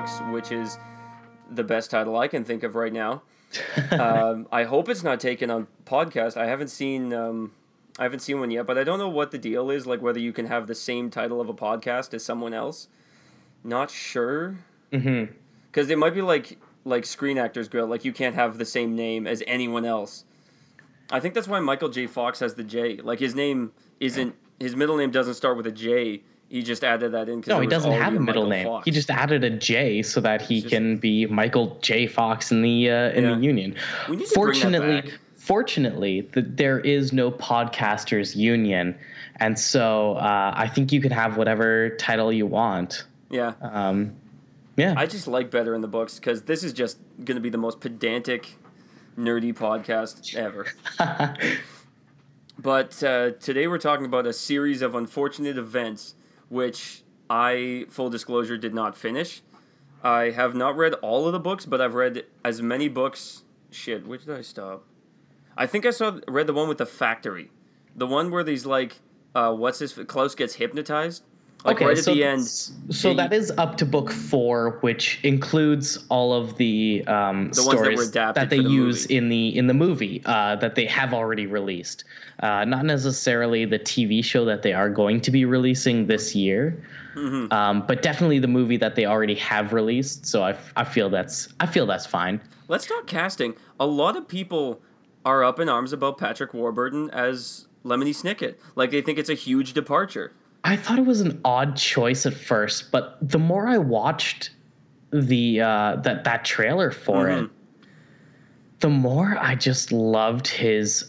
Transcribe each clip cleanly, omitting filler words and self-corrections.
Fox, which is the best title I can think of right now. I hope it's not taken on podcast. I haven't seen one yet, but I don't know what the deal is, like whether you can have the same title of a podcast as someone else. Not sure. Mm-hmm. Because it might be like Screen Actors Guild, like you can't have the same name as anyone else. I think that's why Michael J. Fox has the J. Like his name isn't, his middle name doesn't start with a J. He just added that in. No, he doesn't have a middle name. Fox. He just added a J so that he can be Michael J. Fox in the union. We need to bring that back. Fortunately, there is no podcasters union, and so I think you can have whatever title you want. Yeah. Yeah. I just like better in the books because this is just going to be the most pedantic, nerdy podcast ever. But today we're talking about a series of unfortunate events, which I, full disclosure, did not finish. I have not read all of the books, but I've read as many books. Shit, where did I stop? I think I read the one with the factory. The one where these, Klaus gets hypnotized. Like right at the end. So that is up to book 4, which includes all of the stories that they use in the movie that they have already released. Not necessarily the TV show that they are going to be releasing this year, but definitely the movie that they already have released. So I feel that's fine. Let's talk casting. A lot of people are up in arms about Patrick Warburton as Lemony Snicket. Like they think it's a huge departure. I thought it was an odd choice at first, but the more I watched the that trailer for it, the more I just loved his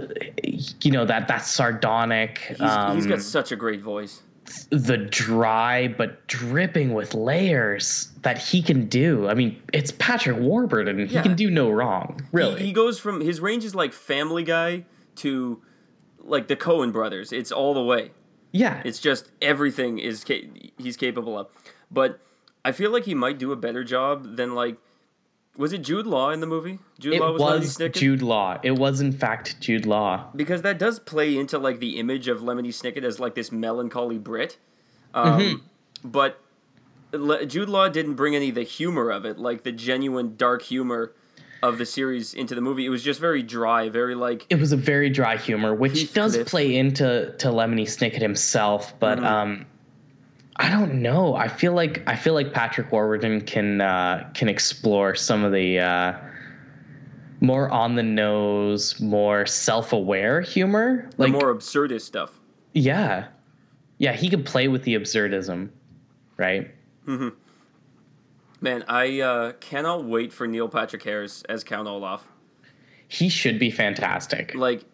that sardonic. He's got such a great voice. The dry but dripping with layers that he can do. I mean, it's Patrick Warburton. He can do no wrong. Really, he goes from his range is like Family Guy to like the Coen brothers. It's all the way. Yeah. It's just everything he's capable of. But I feel like he might do a better job than was it Jude Law in the movie? It was Jude Law. It was in fact Jude Law. Because that does play into the image of Lemony Snicket as this melancholy Brit. But Jude Law didn't bring any of the humor of it, like the genuine dark humor of the series into the movie. It was just very dry, very It was a very dry humor, which does play into Lemony Snicket himself, but I don't know. I feel like Patrick Warburton can explore some of the more on the nose, more self-aware humor, the more absurdist stuff. Yeah, he can play with the absurdism, right? Mm-hmm. Man, I cannot wait for Neil Patrick Harris as Count Olaf. He should be fantastic.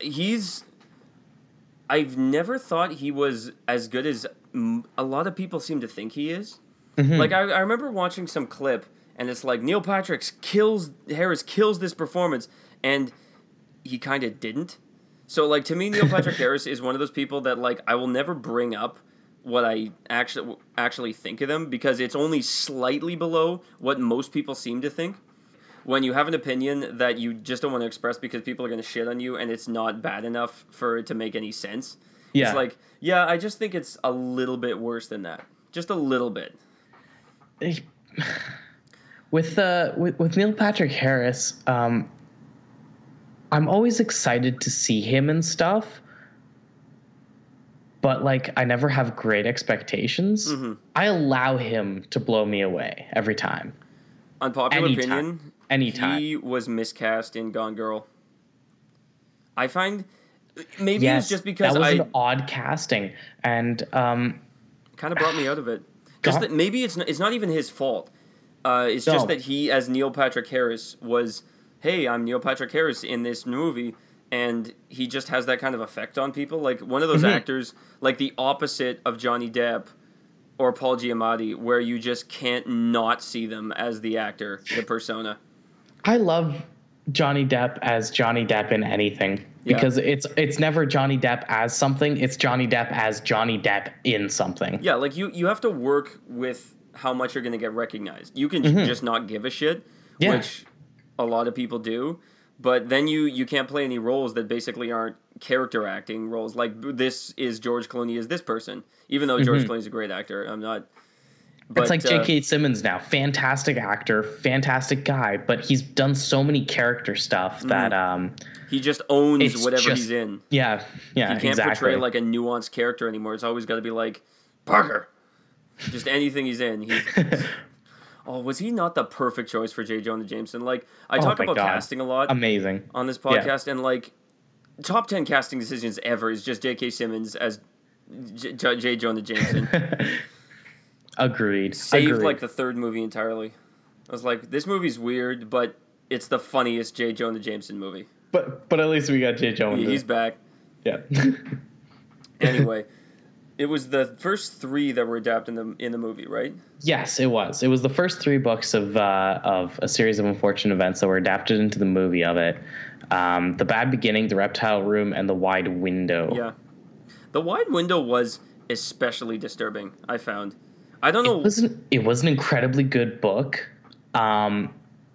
I've never thought he was as good as a lot of people seem to think he is. Mm-hmm. I remember watching some clip, and it's Neil Patrick Harris kills this performance, and he kind of didn't. So, to me, Neil Patrick Harris is one of those people that, I will never bring up what I actually think of them because it's only slightly below what most people seem to think. When you have an opinion that you just don't want to express because people are going to shit on you and it's not bad enough for it to make any sense. Yeah. It's I just think it's a little bit worse than that. Just a little bit. With Neil Patrick Harris, I'm always excited to see him and stuff. But I never have great expectations. Mm-hmm. I allow him to blow me away every time. Unpopular opinion. Anytime. He was miscast in Gone Girl. I find maybe it's just because that was an odd casting and kind of brought me out of it. Just that maybe it's not even his fault. It's just that he, as Neil Patrick Harris, was, hey, I'm Neil Patrick Harris in this movie. And he just has that kind of effect on people. One of those actors, the opposite of Johnny Depp or Paul Giamatti, where you just can't not see them as the actor, the persona. I love Johnny Depp as Johnny Depp in anything. Because it's never Johnny Depp as something. It's Johnny Depp as Johnny Depp in something. Yeah, you have to work with how much you're going to get recognized. You can just not give a shit, which a lot of people do. But then you can't play any roles that basically aren't character acting roles. This is George Clooney as this person. Even though George Clooney's a great actor, I'm not... But, it's like J.K. Simmons now. Fantastic actor, fantastic guy, but he's done so many character stuff that he just owns whatever he's in. Yeah, he can't portray like a nuanced character anymore. It's always got to be like Parker. Just anything he's in. Oh, was he not the perfect choice for J. Jonah Jameson? Like, I talk about casting a lot. Amazing. On this podcast, and like, top 10 casting decisions ever is just J.K. Simmons as J. Jonah Jameson. Agreed. Saved like the third movie entirely. I was like, this movie's weird, but it's the funniest J. Jonah Jameson movie. But at least we got J. Jonah. He's back. Yeah. Anyway, it was the first 3 that were adapted in the movie, right? Yes, it was. It was the first 3 books of a series of unfortunate events that were adapted into the movie of it. The Bad Beginning, The Reptile Room, and The Wide Window. Yeah. The Wide Window was especially disturbing, I found. I don't know. It was an incredibly good book. And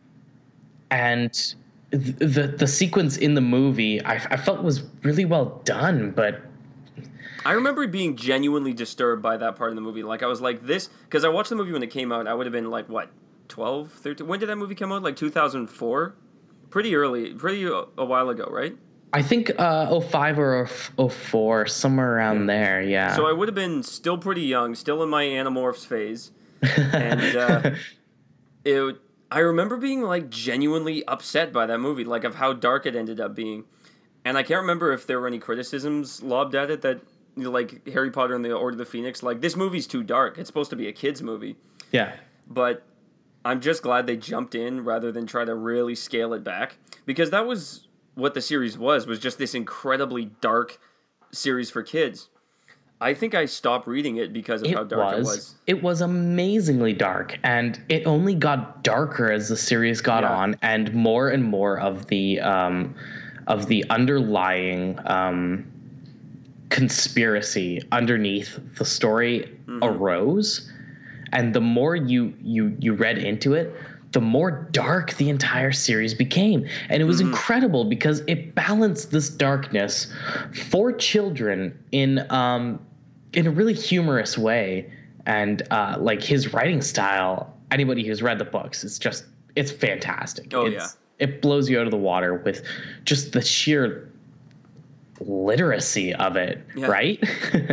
the sequence in the movie I felt was really well done, but I remember being genuinely disturbed by that part of the movie. Like, I was like, this, because I watched the movie when it came out. I would have been like, what, 12, 13? When did that movie come out? Like 2004? Pretty early, a while ago, right? I think 05 or 04, somewhere around there, yeah. So I would have been still pretty young, still in my Animorphs phase. And I remember being, like, genuinely upset by that movie, like, of how dark it ended up being. And I can't remember if there were any criticisms lobbed at it that, like, Harry Potter and the Order of the Phoenix, like, this movie's too dark. It's supposed to be a kid's movie. Yeah. But I'm just glad they jumped in rather than try to really scale it back. Because that was what the series was just this incredibly dark series for kids. I think I stopped reading it because of how dark it was. It was amazingly dark, and it only got darker as the series got on, and more of the underlying conspiracy underneath the story arose. And the more you read into it, the more dark the entire series became. And it was incredible because it balanced this darkness for children in a really humorous way. And like his writing style, anybody who's read the books, it's fantastic. It blows you out of the water with just the sheer literacy of it, right?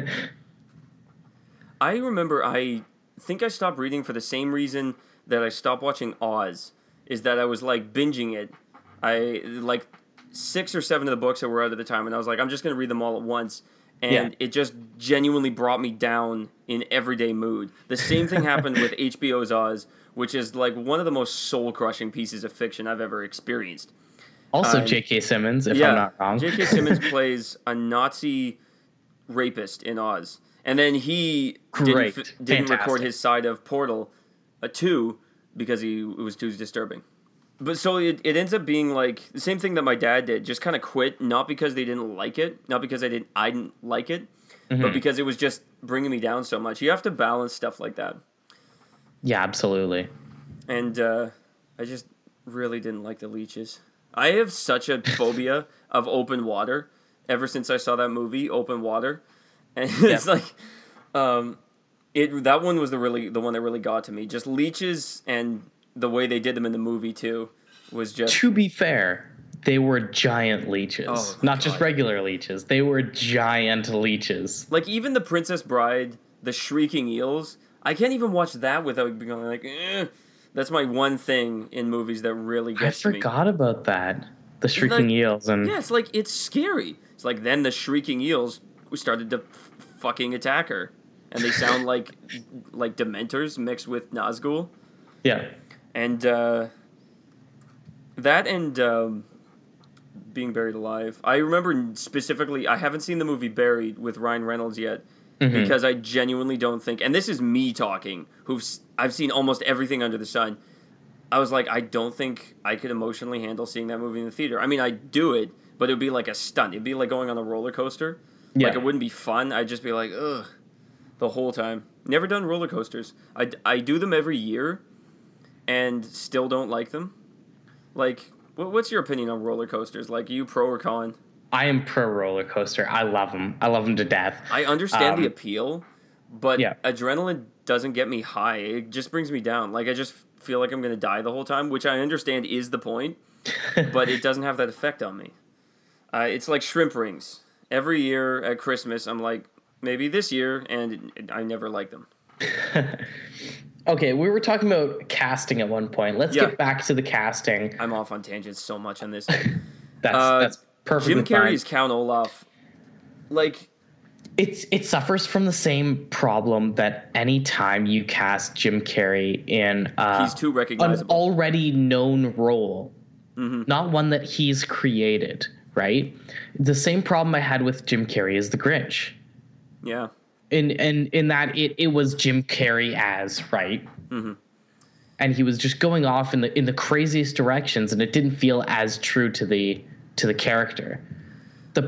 I remember I think I stopped reading for the same reason that I stopped watching Oz, is that I was like binging it. I like 6 or 7 of the books that were out at the time, and I was like, I'm just going to read them all at once. And it just genuinely brought me down in everyday mood. The same thing happened with HBO's Oz, which is like one of the most soul-crushing pieces of fiction I've ever experienced. Also J.K. Simmons, if I'm not wrong. J.K. Simmons plays a Nazi rapist in Oz. And then he didn't record his side of Portal 2 because it was too disturbing. But so it ends up being like the same thing that my dad did, just kind of quit, not because they didn't like it, not because I didn't like it, but because it was just bringing me down so much. You have to balance stuff like that. Yeah, absolutely. And I just really didn't like the leeches. I have such a phobia of open water ever since I saw that movie, Open Water. And it's like, that one was the one that really got to me. Just leeches, and the way they did them in the movie too was just. To be fair, they were giant leeches, not just regular leeches. They were giant leeches. Like even the Princess Bride, the shrieking eels. I can't even watch that without being like, eh. That's my one thing in movies that really gets me. I forgot about that. The shrieking eels and it's like it's scary. It's like then the shrieking eels started to fucking attack her, and they sound like Dementors mixed with Nazgul. Yeah, and that and Being Buried Alive. I remember specifically. I haven't seen the movie Buried with Ryan Reynolds yet because I genuinely don't think. And this is me talking. I've seen almost everything under the sun. I was like, I don't think I could emotionally handle seeing that movie in the theater. I mean, I'd do it, but it would be like a stunt. It'd be like going on a roller coaster. Yeah. Like, it wouldn't be fun. I'd just be like, ugh, the whole time. Never done roller coasters. I do them every year and still don't like them. Like, what's your opinion on roller coasters? Like, are you pro or con? I am pro roller coaster. I love them. I love them to death. I understand the appeal, but adrenaline doesn't get me high. It just brings me down. Like, I just feel like I'm going to die the whole time, which I understand is the point, but it doesn't have that effect on me. It's like shrimp rings. Every year at Christmas, I'm like, maybe this year, and I never like them. Okay, we were talking about casting at one point. Let's get back to the casting. I'm off on tangents so much on this. That's perfectly Jim Carrey's Count Olaf, like... It suffers from the same problem that any time you cast Jim Carrey in he's too recognizable. An already known role, not one that he's created, right? The same problem I had with Jim Carrey is The Grinch. Yeah. In that it was Jim Carrey as, right? Mm-hmm. And he was just going off in the craziest directions, and it didn't feel as true to the character. The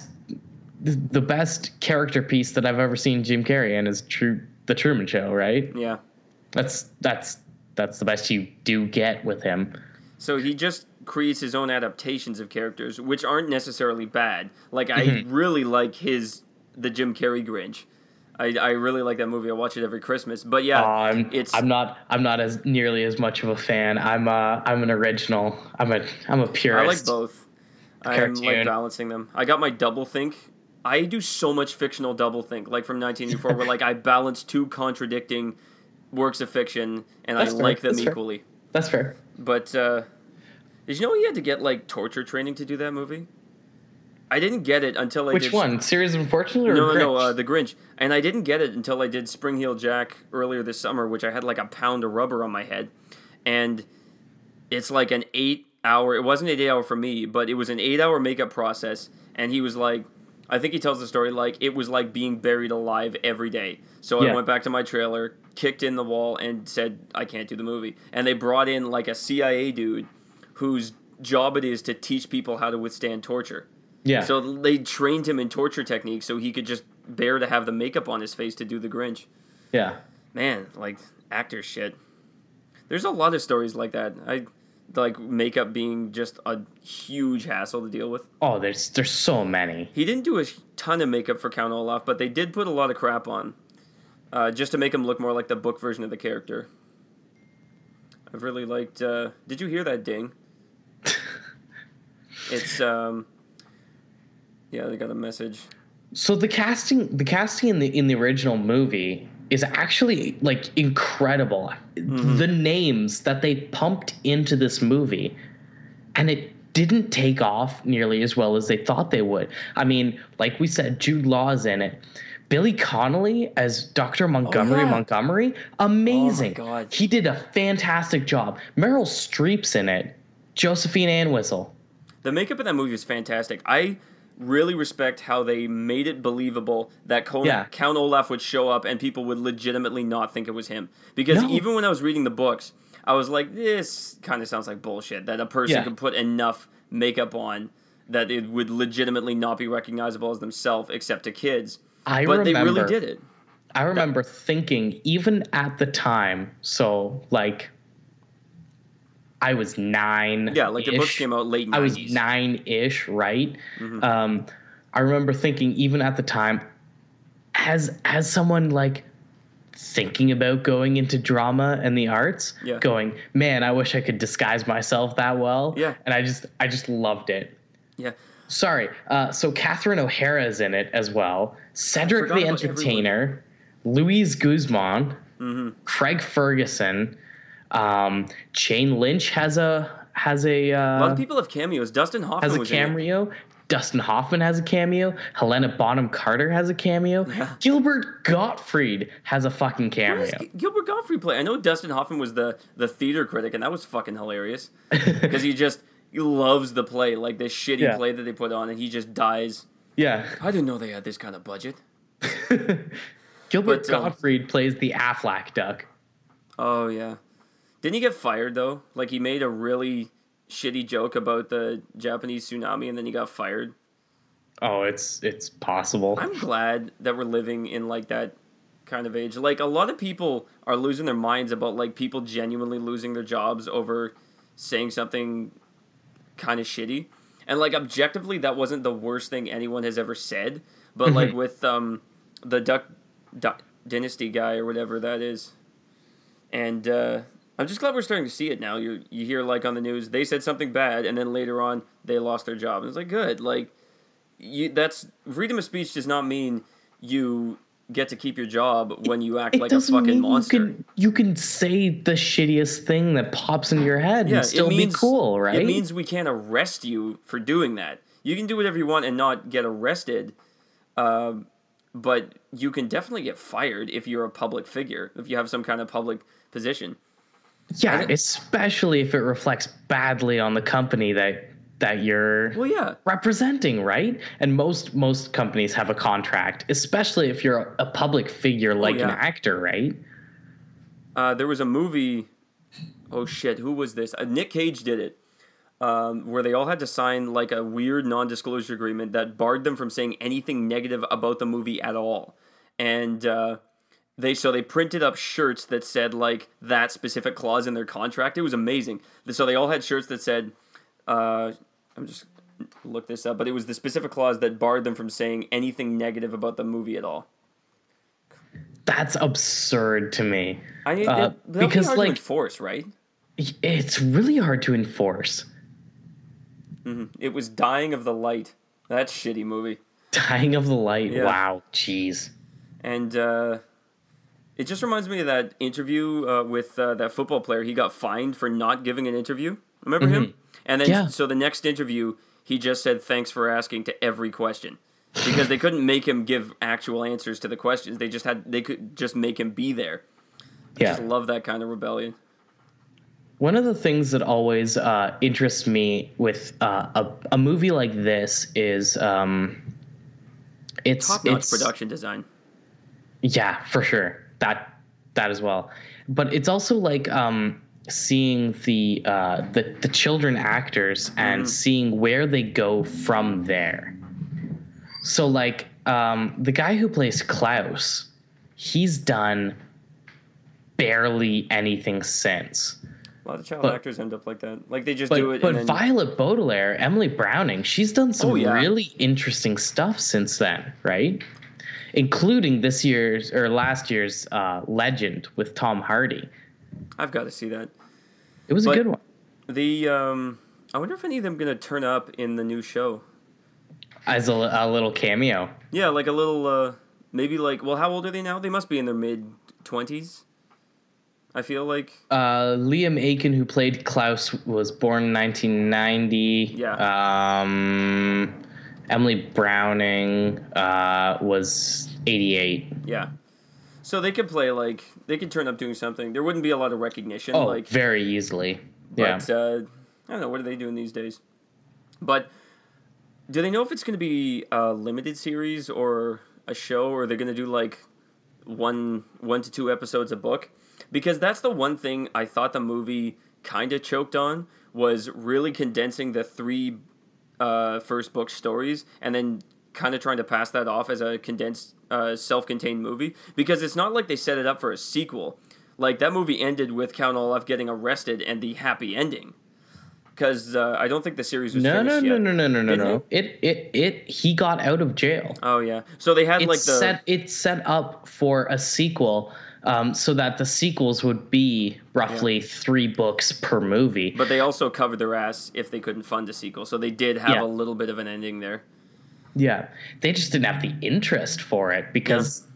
best character piece that I've ever seen Jim Carrey in is The Truman Show, right? Yeah. That's the best you do get with him. So he just creates his own adaptations of characters, which aren't necessarily bad. Like, I really like the Jim Carrey Grinch. I really like that movie. I watch it every Christmas. But yeah, I'm not as nearly as much of a fan. I'm an original. I'm a purist. I like both. I'm like balancing them. I got my doublethink. I do so much fictional doublethink, like from 1984, where like I balance two contradicting works of fiction, and I like them equally. That's fair. But did you know he had to get like torture training to do that movie? I didn't get it until I did... Which one? Series of Unfortunate or Grinch? No, The Grinch. And I didn't get it until I did Spring Heel Jack earlier this summer, which I had like a pound of rubber on my head. And it's like an 8-hour... It wasn't an 8-hour for me, but it was an 8-hour makeup process. And he was like... I think he tells the story like it was like being buried alive every day. So I went back to my trailer, kicked in the wall, and said, I can't do the movie. And they brought in like a CIA dude whose job it is to teach people how to withstand torture. Yeah. So they trained him in torture techniques so he could just bear to have the makeup on his face to do the Grinch. Yeah. Man, like, actor shit. There's a lot of stories like that. Like makeup being just a huge hassle to deal with. Oh, there's so many. He didn't do a ton of makeup for Count Olaf, but they did put a lot of crap on, just to make him look more like the book version of the character. I've really liked... did you hear that ding? It's... Yeah, they got a message. So the casting in the original movie is actually like incredible. Mm-hmm. The names that they pumped into this movie, and it didn't take off nearly as well as they thought they would. I mean, like we said, Jude Law is in it. Billy Connolly as Dr. Montgomery, amazing. Oh my God. He did a fantastic job. Meryl Streep's in it. Josephine Anwhistle. The makeup in that movie is fantastic. I really respect how they made it believable that Count Olaf would show up and people would legitimately not think it was him. Because even when I was reading the books, I was like, this kind of sounds like bullshit, that a person could put enough makeup on that it would legitimately not be recognizable as themselves except to kids. They really did it. I remember thinking, even at the time, so like... I was 9. Yeah, like the books came out late 90s. I was 9-ish, right? Mm-hmm. I remember thinking, even at the time, as someone like thinking about going into drama and the arts, going, man, I wish I could disguise myself that well. Yeah. And I just loved it. Yeah. Sorry. So Catherine O'Hara is in it as well. Cedric the Entertainer, Louise Guzman, Craig Ferguson. Jane Lynch has a lot of people have cameos. Dustin Hoffman has a cameo. Dustin Hoffman has a cameo. Helena Bonham Carter has a cameo. Yeah. Gilbert Gottfried has a fucking cameo. Gilbert Gottfried play? I know Dustin Hoffman was the theater critic, and that was fucking hilarious because he loves the play, like this shitty play that they put on, and he just dies. Yeah, I didn't know they had this kind of budget. Gilbert Gottfried plays the Aflac duck. Oh yeah. Didn't he get fired, though? Like, he made a really shitty joke about the Japanese tsunami, and then he got fired. Oh, it's possible. I'm glad that we're living in, like, that kind of age. Like, a lot of people are losing their minds about, like, people genuinely losing their jobs over saying something kind of shitty. And, like, objectively, that wasn't the worst thing anyone has ever said. But, like, with the Dynasty guy or whatever that is. And I'm just glad we're starting to see it now. You hear, like, on the news, they said something bad, and then later on, they lost their job. And it's like, good. Like, that's freedom of speech does not mean you get to keep your job when you act like a fucking monster. You can say the shittiest thing that pops into your head and still be cool, right? It means we can't arrest you for doing that. You can do whatever you want and not get arrested, but you can definitely get fired if you're a public figure, if you have some kind of public position. Yeah, especially if it reflects badly on the company that you're representing, right? And most companies have a contract, especially if you're a public figure like an actor, right? There was a movie, oh shit, who was this? Nick Cage did it, where they all had to sign like a weird non-disclosure agreement that barred them from saying anything negative about the movie at all. And they printed up shirts that said like that specific clause in their contract. It was amazing. So they all had shirts that said, I'm just look this up, but it was the specific clause that barred them from saying anything negative about the movie at all. That's absurd to me. Because be hard to enforce, right? It's really hard to enforce. Mm-hmm. It was Dying of the Light. That shitty movie. Dying of the Light. Yeah. Wow. Jeez. And it just reminds me of that interview with that football player. He got fined for not giving an interview. Remember him? And then, so the next interview, he just said, thanks for asking to every question. Because they couldn't make him give actual answers to the questions. They could just make him be there. I just love that kind of rebellion. One of the things that always interests me with a movie like this is it's top-notch production design. Yeah, for sure. That as well. But it's also like seeing the children actors and seeing where they go from there. So like the guy who plays Klaus, he's done barely anything since. A lot of child actors end up like that. Like they just do it. But Violet Baudelaire, Emily Browning, she's done some really interesting stuff since then, right? Including last year's Legend with Tom Hardy. I've got to see that. It was a good one. I wonder if any of them going to turn up in the new show. As a little cameo. Yeah, like a little, maybe like, well, how old are they now? They must be in their mid-20s. I feel like. Liam Aiken, who played Klaus, was born in 1990. Yeah. Emily Browning was 88. Yeah. So they could play, like, they could turn up doing something. There wouldn't be a lot of recognition. Oh, like, very easily. But, I don't know, what are they doing these days? But do they know if it's going to be a limited series or a show, or are they going to do, like, one to two episodes a book? Because that's the one thing I thought the movie kind of choked on, was really condensing the three first book stories and then kind of trying to pass that off as a condensed, self-contained movie. Because it's not like they set it up for a sequel. Like, that movie ended with Count Olaf getting arrested and the happy ending. Because I don't think the series was finished yet. No. He got out of jail. Oh, yeah. So they had, It's set up for a sequel, so that the sequels would be roughly 3 books per movie. But they also covered their ass if they couldn't fund a sequel. So they did have a little bit of an ending there. Yeah. They just didn't have the interest for it because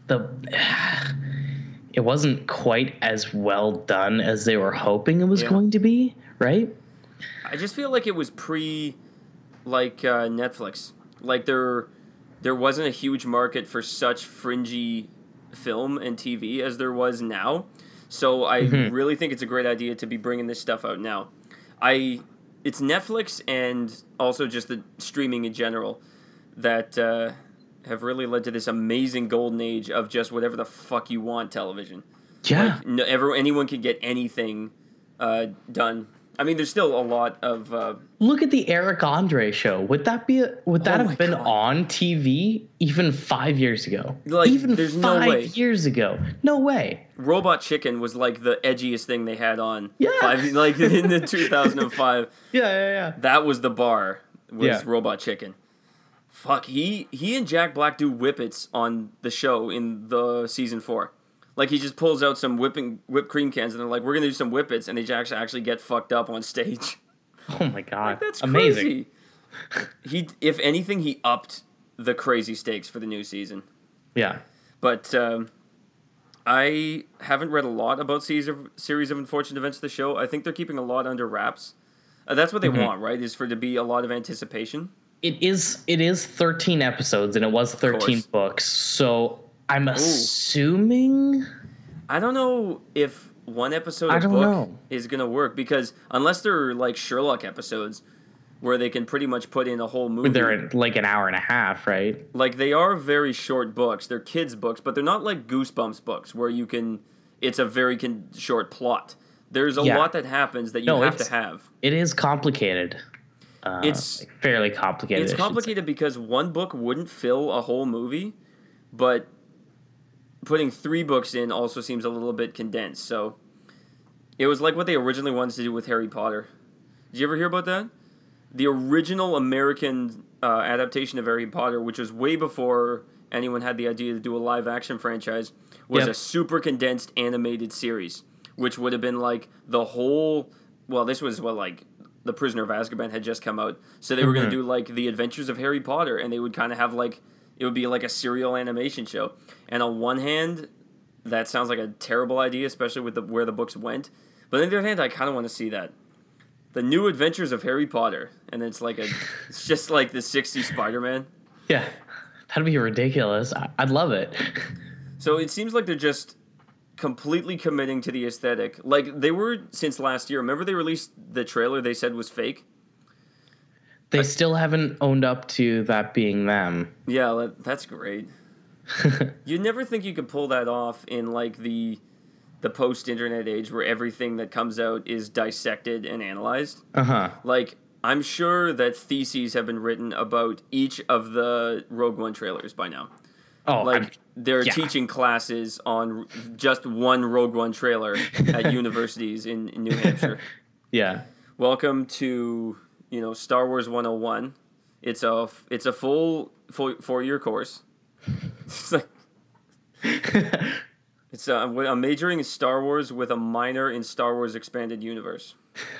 it wasn't quite as well done as they were hoping it was going to be, right? I just feel like it was Netflix. Like there wasn't a huge market for such fringy film and TV as there was now. So I really think it's a great idea to be bringing this stuff out now. It's Netflix and also just the streaming in general that have really led to this amazing golden age of just whatever the fuck you want television. Yeah. Like, anyone can get anything done. I mean, there's still a lot of. Look at the Eric Andre show. Would that have been on TV even 5 years ago? Like, even there's 5 no way. years ago, no way. Robot Chicken was like the edgiest thing they had on. Yeah. In the 2005. Yeah. That was the bar. Robot Chicken. Fuck, he and Jack Black do whippets on the show in the season 4. Like, he just pulls out some whipped cream cans, and they're like, we're going to do some whippets, and they actually get fucked up on stage. Oh, my God. Like, that's amazing. Crazy. If anything, he upped the crazy stakes for the new season. Yeah. But I haven't read a lot about series of unfortunate events of the show. I think they're keeping a lot under wraps. That's what they want, right? Is for it to be a lot of anticipation. It is 13 episodes, and it was 13 books. So I'm assuming... I don't know if one episode of book is going to work, because unless they're like Sherlock episodes where they can pretty much put in a whole movie. They're like an hour and a half, right? Like, they are very short books. They're kids' books, but they're not like Goosebumps books where you can... It's a very short plot. There's a lot that happens that you have to have. It is complicated. It's fairly complicated. It's complicated because one book wouldn't fill a whole movie, but putting 3 books in also seems a little bit condensed. So it was like what they originally wanted to do with Harry Potter. Did you ever hear about that? The original American adaptation of Harry Potter, which was way before anyone had the idea to do a live-action franchise, was a super condensed animated series, which would have been like the whole... Well, this was like The Prisoner of Azkaban had just come out, so they were going to do like The Adventures of Harry Potter, and they would kind of have like... It would be like a serial animation show. And on one hand, that sounds like a terrible idea, especially with where the books went. But on the other hand, I kind of want to see that. The New Adventures of Harry Potter. And it's like it's just like the 60s Spider-Man. Yeah. That'd be ridiculous. I'd love it. So it seems like they're just completely committing to the aesthetic. Like, they were since last year. Remember they released the trailer they said was fake? They still haven't owned up to that being them. Yeah, that's great. You'd never think you could pull that off in, like, the post-internet age where everything that comes out is dissected and analyzed. Uh-huh. Like, I'm sure that theses have been written about each of the Rogue One trailers by now. Oh, like, they're teaching classes on just one Rogue One trailer at universities in New Hampshire. Yeah. Welcome to... Star Wars 101. It's a full 4-year course. It's like I'm majoring in Star Wars with a minor in Star Wars Expanded Universe.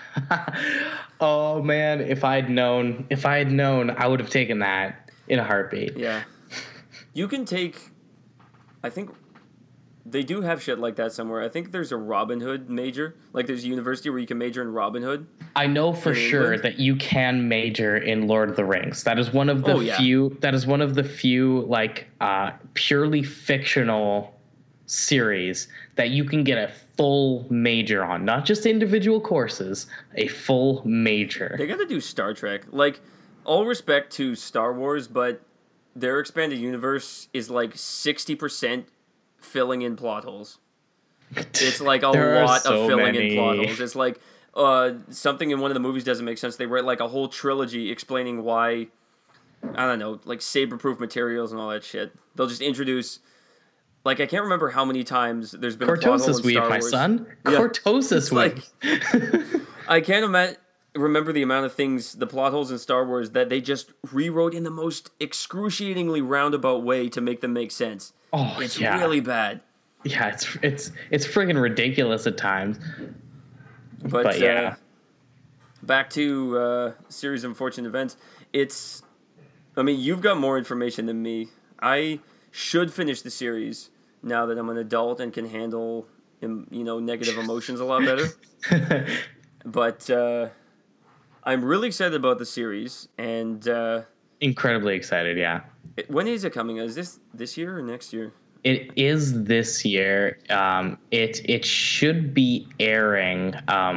Oh man, if I had known, I would have taken that in a heartbeat. Yeah, you can take. I think they do have shit like that somewhere. I think there's a Robin Hood major. Like, there's a university where you can major in Robin Hood. I know for sure that you can major in Lord of the Rings. That is one of the few. That is one of the few like purely fictional series that you can get a full major on, not just individual courses. A full major. They got to do Star Trek. Like, all respect to Star Wars, but their expanded universe is like 60% filling in plot holes. It's like a lot of filling in plot holes. It's like something in one of the movies doesn't make sense. They write like a whole trilogy explaining why, I don't know, like saber-proof materials and all that shit. They'll just introduce, like, I can't remember how many times there's been Cortosis a plot hole in Star Wars. My son. Yeah. Cortosis like, I can't remember the amount of things, the plot holes in Star Wars that they just rewrote in the most excruciatingly roundabout way to make them make sense. Oh, it's really bad. Yeah, it's friggin' ridiculous at times. But yeah. Back to series of unfortunate events. You've got more information than me. I should finish the series now that I'm an adult and can handle, negative emotions a lot better. But I'm really excited about the series, and incredibly excited. Yeah. When is it coming? Is this year or next year? It is this year. It should be airing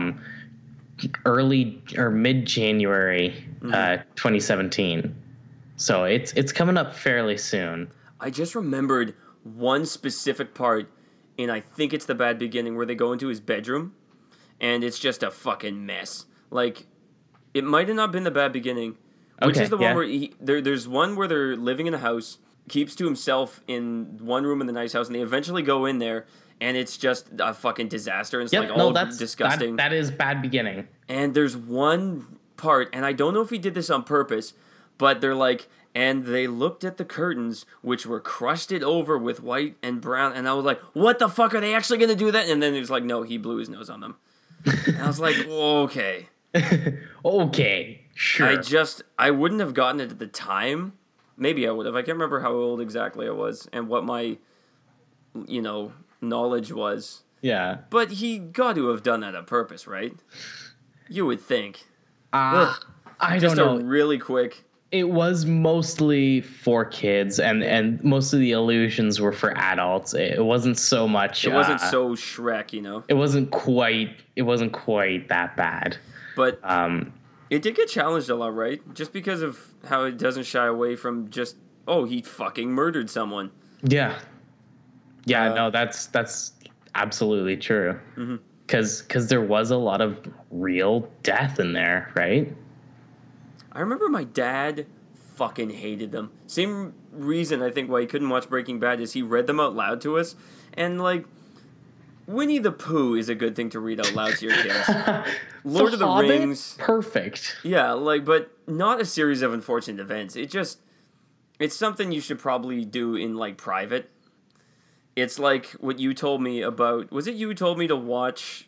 early or mid-January 2017. So it's coming up fairly soon. I just remembered one specific part, and I think it's the bad beginning, where they go into his bedroom, and it's just a fucking mess. Like, it might have not been the bad beginning, which is the one where there's one where they're living in a house, keeps to himself in one room in the nice house, and they eventually go in there, and it's just a fucking disaster. And it's that's disgusting. That is bad beginning. And there's one part, and I don't know if he did this on purpose, But they're like, and they looked at the curtains, which were crusted over with white and brown, and I was like, what the fuck, are they actually going to do that? And then it was like, no, he blew his nose on them. And I was like, okay. Okay, sure. I wouldn't have gotten it at the time. Maybe I would have. I can't remember how old exactly I was and what my, knowledge was. Yeah. But he got to have done that on purpose, right? You would think. I don't know. Just a really quick... It was mostly for kids, and most of the illusions were for adults. It wasn't so much. It wasn't so Shrek, It wasn't quite that bad. But it did get challenged a lot, right? Just because of how it doesn't shy away from just, he fucking murdered someone. Yeah. Yeah. No, that's absolutely true. Because there was a lot of real death in there, right? I remember my dad fucking hated them. Same reason, I think, why he couldn't watch Breaking Bad is he read them out loud to us. And, Winnie the Pooh is a good thing to read out loud to your kids. Lord of the Rings. Perfect. Yeah, but not a series of unfortunate events. It's something you should probably do in, private. It's like what you told me about... Was it you who told me to watch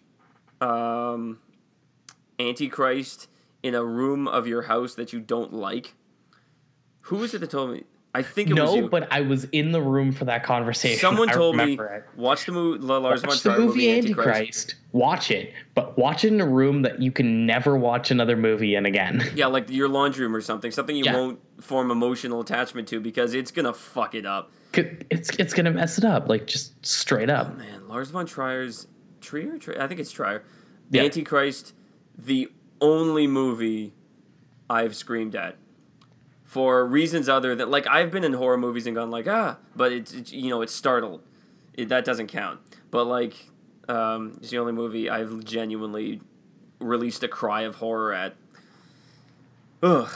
Antichrist in a room of your house that you don't like? Who was it that told me? I think it was you. No, but I was in the room for that conversation. Someone told me, watch the movie, Lars von Trier movie Antichrist. Watch it, but watch it in a room that you can never watch another movie in again. Yeah, like your laundry room or something you won't form emotional attachment to because it's going to fuck it up. It's going to mess it up, just straight up. Oh, man. Lars von Trier's... Trier? I think it's Trier. Yeah. Antichrist, the only movie I've screamed at for reasons other than I've been in horror movies and gone but it's startled. That doesn't count. But it's the only movie I've genuinely released a cry of horror at. Ugh.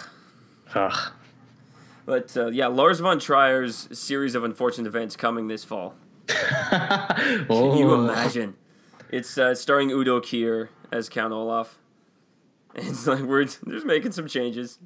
But Lars von Trier's series of unfortunate events coming this fall. Can you imagine? It's starring Udo Kier as Count Olaf. It's we're just making some changes.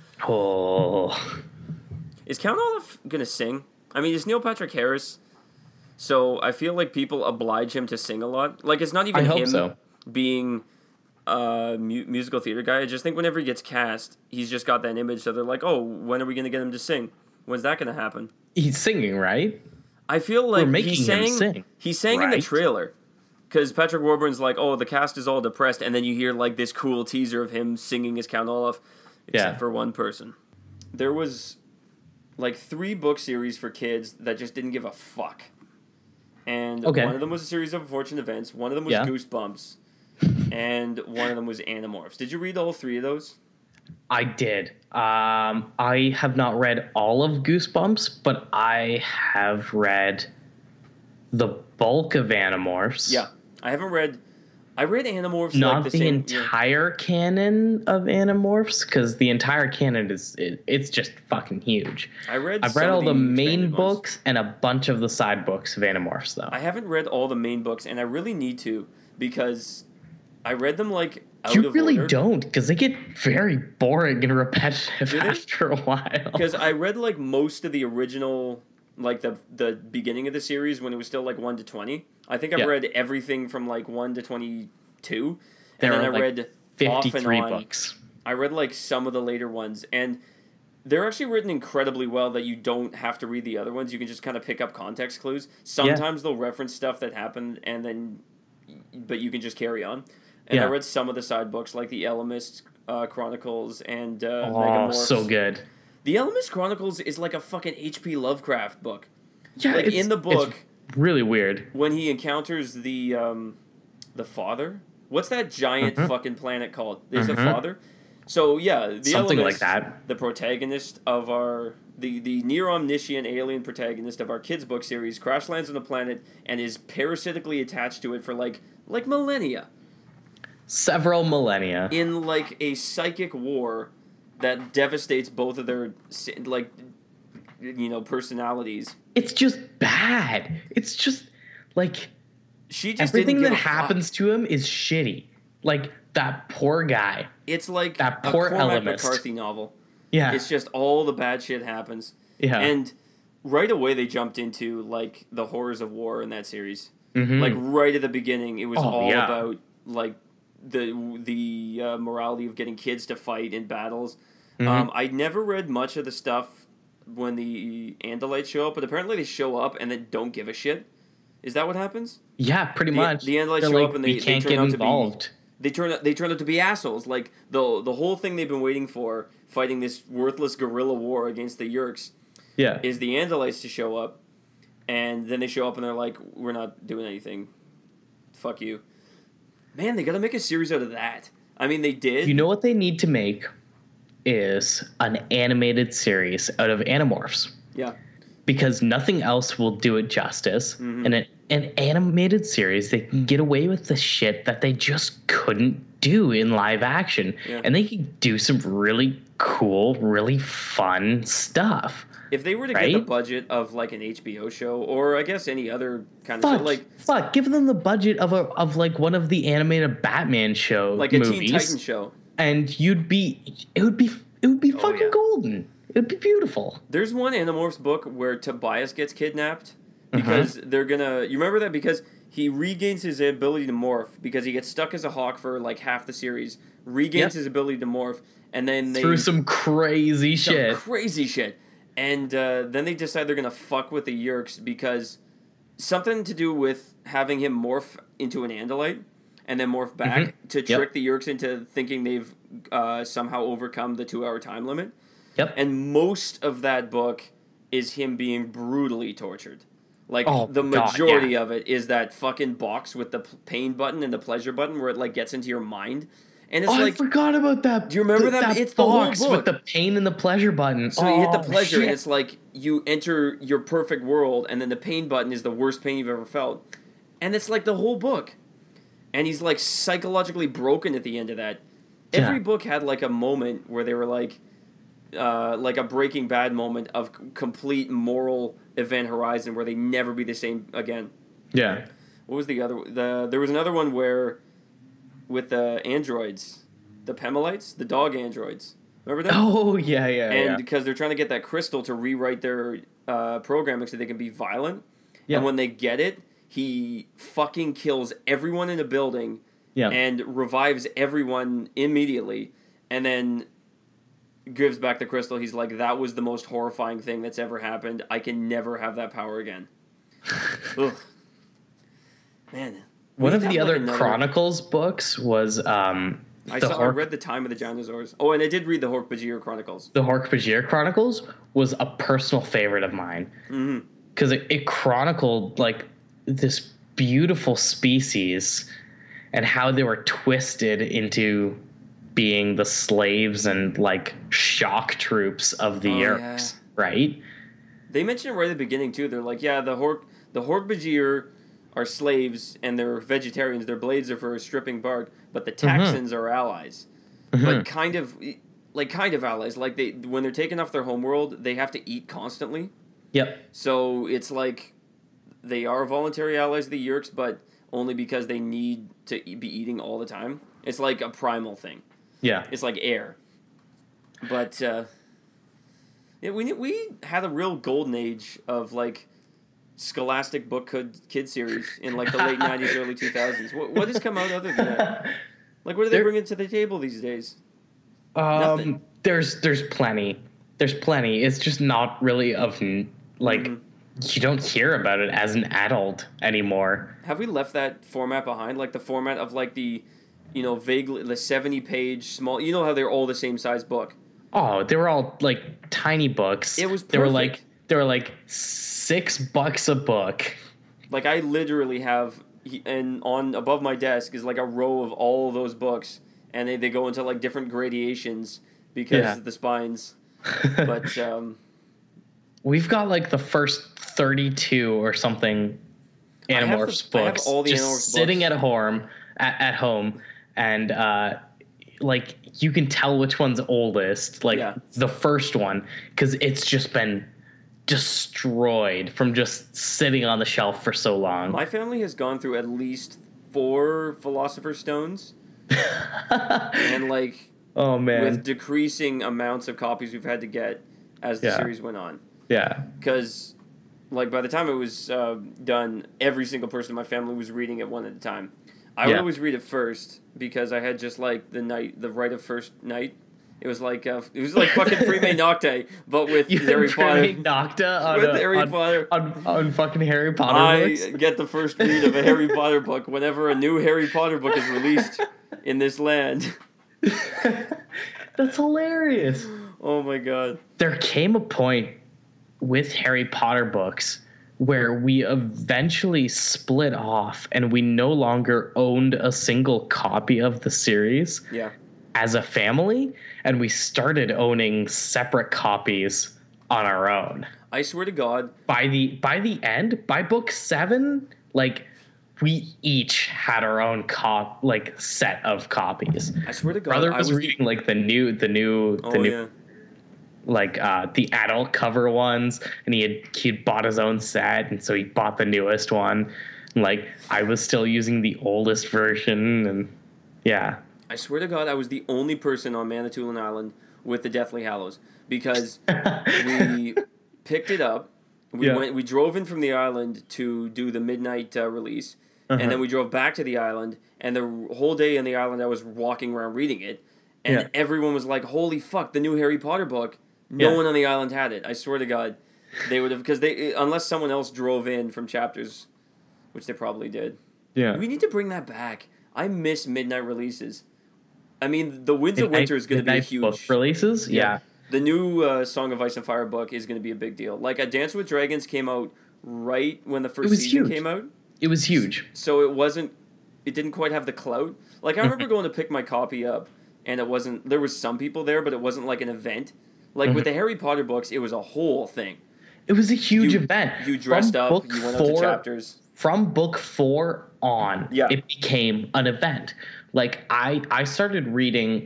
Oh. Is Count Olaf gonna sing? I mean, it's Neil Patrick Harris, so I feel like people oblige him to sing a lot. It's not even him being a musical theater guy. I just think whenever he gets cast, he's just got that image, so they're like, oh, when are we gonna get him to sing? When's that gonna happen? He's singing, right? I feel like he sang right? In the trailer. Because Patrick Warburton's like, oh, the cast is all depressed, and then you hear this cool teaser of him singing as Count Olaf, except for one person. There was 3 book series for kids that just didn't give a fuck. And one of them was a series of unfortunate events, one of them was Goosebumps, and one of them was Animorphs. Did you read all 3 of those? I did. I have not read all of Goosebumps, but I have read the bulk of Animorphs. Yeah. I read Animorphs not the entire canon of Animorphs, because the entire canon it's just fucking huge. I've read all the main books and a bunch of the side books of Animorphs, though. I haven't read all the main books, and I really need to, because I read them out you of really order. Don't, because they get very boring and repetitive after a while. Because I read most of the original, the beginning of the series when it was still 1 to 20. I think I've read everything from 1 to 22, and then I read 53 books. I read some of the later ones, and they're actually written incredibly well that you don't have to read the other ones. You can just kind of pick up context clues. Sometimes they'll reference stuff that happened, but you can just carry on. And I read some of the side books, like the Ellimist Chronicles and Megamorphs. So good. The Ellimist Chronicles is like a fucking H.P. Lovecraft book. Yeah, in the book, it's really weird. When he encounters the Father, what's that giant fucking planet called? There's a Father. So the something Ellimist, like that. The protagonist of the near omniscient alien protagonist of our kids book series crash lands on the planet and is parasitically attached to it for millennia. Several millennia. In a psychic war that devastates both of their personalities. It's just bad. It's just she just everything that happens to him is shitty. That poor guy. It's like that poor a Cormac Ellimist. McCarthy novel. Yeah. It's just all the bad shit happens. Yeah. And right away they jumped into, like, the horrors of war in that series. Mm-hmm. Like, right at the beginning, it was about, like, the morality of getting kids to fight in battles. Mm-hmm. I never read much of the stuff when the Andalites show up, but apparently they show up and then don't give a shit. Is that what happens? Yeah, pretty much. The Andalites show up and they turn out to be... They turn out to be assholes. Like, the whole thing they've been waiting for, fighting this worthless guerrilla war against the Yeerks, is the Andalites to show up, and then they show up and they're like, we're not doing anything. Fuck you. Man, they gotta make a series out of that. I mean, they did. You know what they need to make is an animated series out of Animorphs. Yeah. Because nothing else will do it justice. Mm-hmm. And an animated series, they can get away with the shit that they just couldn't do in live action. Yeah. And they can do some really cool, really fun stuff. If they were to get the budget of, like, an HBO show, or I guess any other kind of show, like... give them the budget of like, one of the animated Batman show like movies. Like a Teen Titans show. And it would be fucking golden. It would be beautiful. There's one Animorphs book where Tobias gets kidnapped because they're gonna... You remember that? Because he regains his ability to morph because he gets stuck as a hawk for, like, half the series. Regains his ability to morph, and then they... Through some crazy shit. And then they decide they're going to fuck with the Yeerks because something to do with having him morph into an Andalite and then morph back to trick the Yeerks into thinking they've somehow overcome the 2-hour time limit. Yep. And most of that book is him being brutally tortured. Like, the majority of it is that fucking box with the pain button and the pleasure button where it, like, gets into your mind. And it's I forgot about that. Do you remember that? It's the whole book. With the pain and the pleasure button. So you hit the pleasure, and it's like you enter your perfect world, and then the pain button is the worst pain you've ever felt. And it's like the whole book. And he's, like, psychologically broken at the end of that. Every book had, like, a moment where they were, like a Breaking Bad moment of complete moral event horizon where they never be the same again. Yeah. What was the other... There was another one where... with the androids, the Pemalites, the dog androids. Remember that? Oh, yeah. And because they're trying to get that crystal to rewrite their programming so they can be violent. Yeah. And when they get it, he fucking kills everyone in a building and revives everyone immediately and then gives back the crystal. He's like, that was the most horrifying thing that's ever happened. I can never have that power again. Ugh. Man. One of the other Chronicles books was I read The Time of the Dinosaurs. Oh, and I did read the Hork-Bajir Chronicles. The Hork-Bajir Chronicles was a personal favorite of mine. Because it chronicled, like, this beautiful species and how they were twisted into being the slaves and, like, shock troops of the Yeerks, right? They mentioned it right at the beginning, too. They're like, the Hork-Bajir are slaves and they're vegetarians. Their blades are for stripping bark, but the Taxxons are allies. But kind of allies. Like, when they're taken off their homeworld, they have to eat constantly. Yep. So it's like they are voluntary allies of the Yeerks, but only because they need to be eating all the time. It's like a primal thing. Yeah. It's like air. But we had a real golden age of, like, Scholastic book kid series in, like, the late 90s, early 2000s. What has come out other than that? Like, what are they bringing to the table these days? Nothing. There's plenty. There's plenty. It's just not really of, like, you don't hear about it as an adult anymore. Have we left that format behind? Like, the format of, like, the, vaguely, the 70-page small... You know how they're all the same size book? Oh, they were all, like, tiny books. It was perfect. They were like $6 a book. Like, I literally have, and on above my desk is, like, a row of all of those books, and they go into, like, different gradations because of the spines. But we've got, like, the first 32 or something Animorphs books. I have all the Animorphs sitting books. At home, and like, you can tell which one's oldest. Like, the first one, because it's just been destroyed from just sitting on the shelf for so long. My family has gone through at least 4 Philosopher's Stones. And, like, Oh man. With decreasing amounts of copies we've had to get as the series went on. Yeah. Because, like, by the time it was done, every single person in my family was reading it one at a time. I would always read it first because I had just like the right of first night. It was like fucking Prime Nocte, but with Harry Potter. Nocte on fucking Harry Potter books. I get the first read of a Harry Potter book whenever a new Harry Potter book is released in this land. That's hilarious. Oh my god. There came a point with Harry Potter books where we eventually split off and we no longer owned a single copy of the series as a family, and we started owning separate copies on our own. I swear to God. By the end, by book 7, like, we each had our own set of copies. I swear to God. Brother was reading like the new like the adult cover ones, and he'd bought his own set, and so he bought the newest one. Like, I was still using the oldest version, and yeah. I swear to God, I was the only person on Manitoulin Island with the Deathly Hallows, because we picked it up. We drove in from the island to do the midnight release, and then we drove back to the island, and the whole day on the island I was walking around reading it, and everyone was like, "Holy fuck, the new Harry Potter book." No one on the island had it. I swear to God, they would have, because unless someone else drove in from chapters, which they probably did. Yeah, we need to bring that back. I miss midnight releases. I mean, the Winds of Winter is going to be a huge book releases. Yeah. The new Song of Ice and Fire book is going to be a big deal. Like, A Dance with Dragons came out right when the first season came out. It was huge. So it didn't quite have the clout. Like, I remember going to pick my copy up, and there was some people there, but it wasn't like an event. Like, with the Harry Potter books, it was a whole thing. It was a huge event. You dressed up, you went up to chapters. From book 4 on, it became an event. Like, I started reading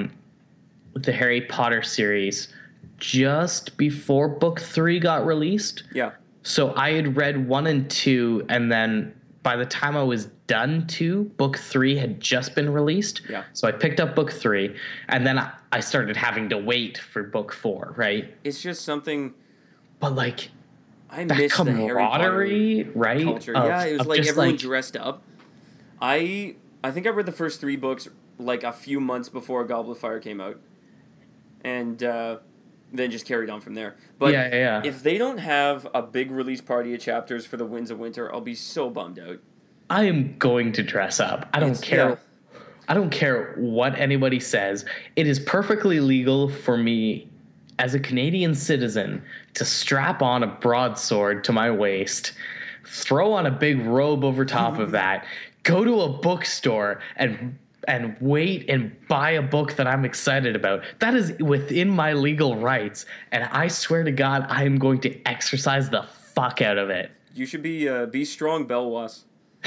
the Harry Potter series just before book 3 got released. Yeah. So I had read 1 and 2, and then by the time I was done 2, book 3 had just been released. Yeah. So I picked up book 3, and then I started having to wait for book 4, right? It's just something. But, like, I miss the Harry Potter right? culture. It was like everyone dressed up. I think I read the first 3 books like a few months before Goblet of Fire came out, and then just carried on from there. But if they don't have a big release party of chapters for the Winds of Winter, I'll be so bummed out. I am going to dress up. I don't care. Yeah. I don't care what anybody says. It is perfectly legal for me as a Canadian citizen to strap on a broadsword to my waist, throw on a big robe over top of that, go to a bookstore and wait and buy a book that I'm excited about. That is within my legal rights, and I swear to God, I am going to exercise the fuck out of it. You should be strong, Belwas.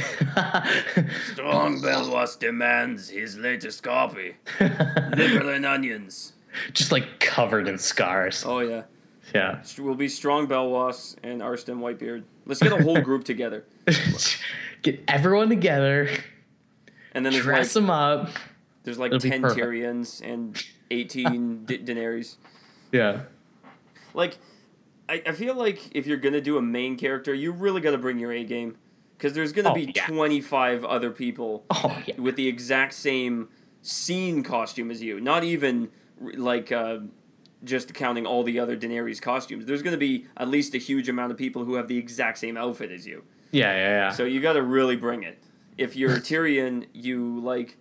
Strong Belwas demands his latest copy. Liver and onions. Just like covered in scars. Oh yeah. Yeah. We'll be Strong Belwas and Arston Whitebeard. Let's get a whole group together. Get everyone together. And then dress them up. There's like 10 Tyrions and 18 Daenerys. Yeah. Like, I feel like if you're going to do a main character, you really got to bring your A game. Because there's going to be 25 other people with the exact same scene costume as you. Not even, like, just counting all the other Daenerys costumes. There's going to be at least a huge amount of people who have the exact same outfit as you. Yeah. So you got to really bring it. If you're Tyrion, you, like,